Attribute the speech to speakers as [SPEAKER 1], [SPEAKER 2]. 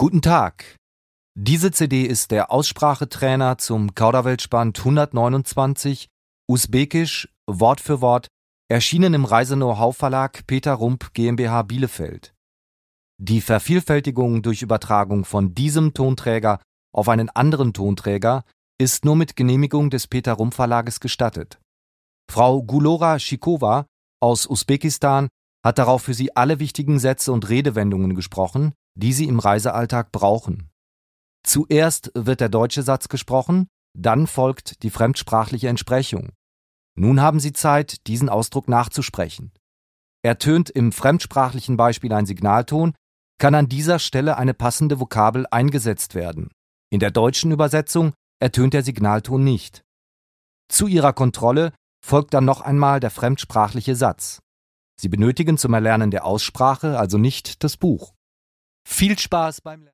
[SPEAKER 1] Guten Tag. Diese CD ist der Aussprachetrainer zum Kauderwelsch-Band 129, Usbekisch, Wort für Wort, erschienen im Reise-Know-how-Verlag Peter Rump GmbH Bielefeld. Die Vervielfältigung durch Übertragung von diesem Tonträger auf einen anderen Tonträger ist nur mit Genehmigung des Peter Rump Verlages gestattet. Frau Gulora Shikova aus Usbekistan hat darauf für Sie alle wichtigen Sätze und Redewendungen gesprochen, die Sie im Reisealltag brauchen. Zuerst wird der deutsche Satz gesprochen, dann folgt die fremdsprachliche Entsprechung. Nun haben Sie Zeit, diesen Ausdruck nachzusprechen. Ertönt im fremdsprachlichen Beispiel ein Signalton, kann an dieser Stelle eine passende Vokabel eingesetzt werden. In der deutschen Übersetzung ertönt der Signalton nicht. Zu Ihrer Kontrolle folgt dann noch einmal der fremdsprachliche Satz. Sie benötigen zum Erlernen der Aussprache also nicht das Buch. Viel Spaß beim Lernen!